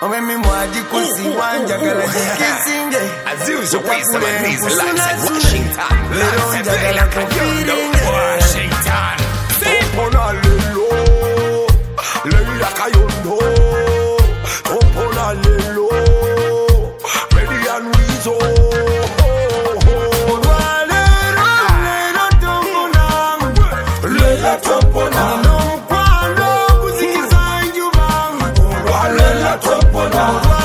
Mimi mwaji kusiwanja gala jikisinge as usual, we some of these lights at Washington. Lights at Washington. Opona lelo, leila kayondo. Opona lelo, ready and wezo. Leila topona, no kwano kuzikiza njubanga. Leila topona.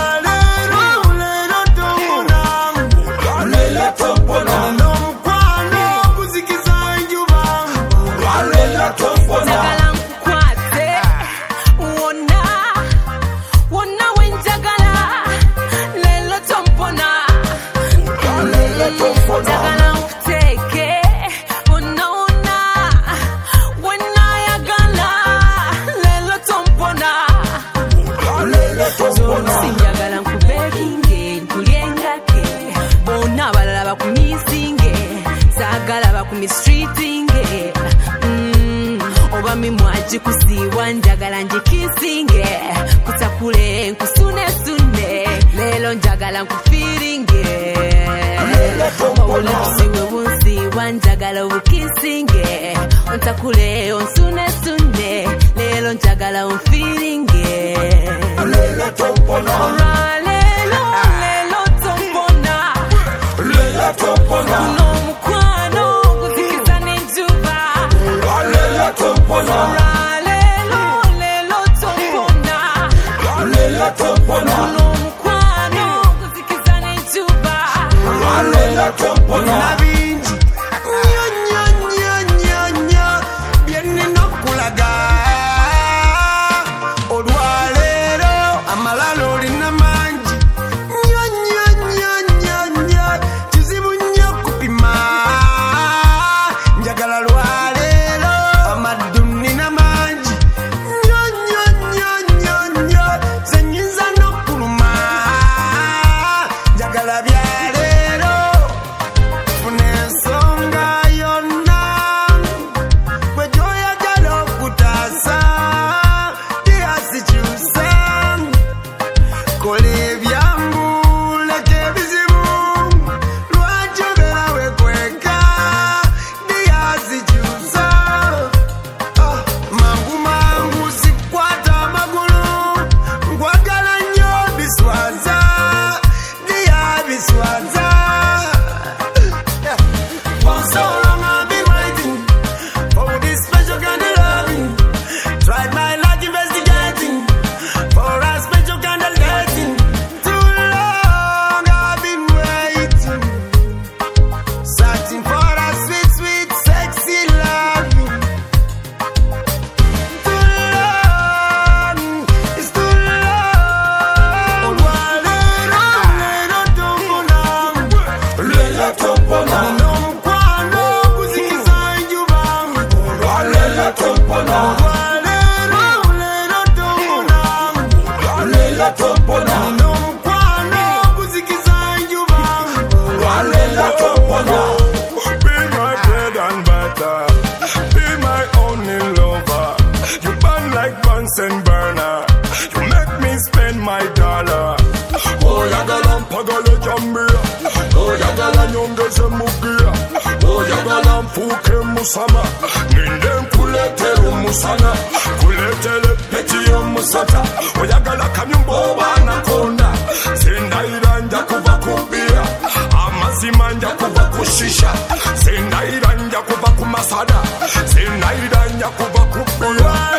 Oba mimwaji kusiwa njagala njikisinge kutakule nkusune sune lelo njagala nkufiringe Owulipsiwe wunsiwa njagala ukisinge untakule onsune sune lelo njagala unfiringe Lelo tompona Lelo tompona Lelo tompona And burner, you make me spend my dollar. Oh, yagalam pagale jambia. Oh, yagalam yongeze mugia. Oh, yagalam fuke musama. Nindem kuletero musana. Kuletele petiyo musata. Oh, yagala kanyumbo wanakonda. Senda iranja kuva kubia. Amazimanja kuva kushisha. Senda iranja kuva kumasada. Senda iranja kuva kubia.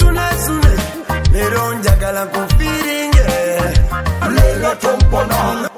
Lero njagala kufiringe Lelo tompona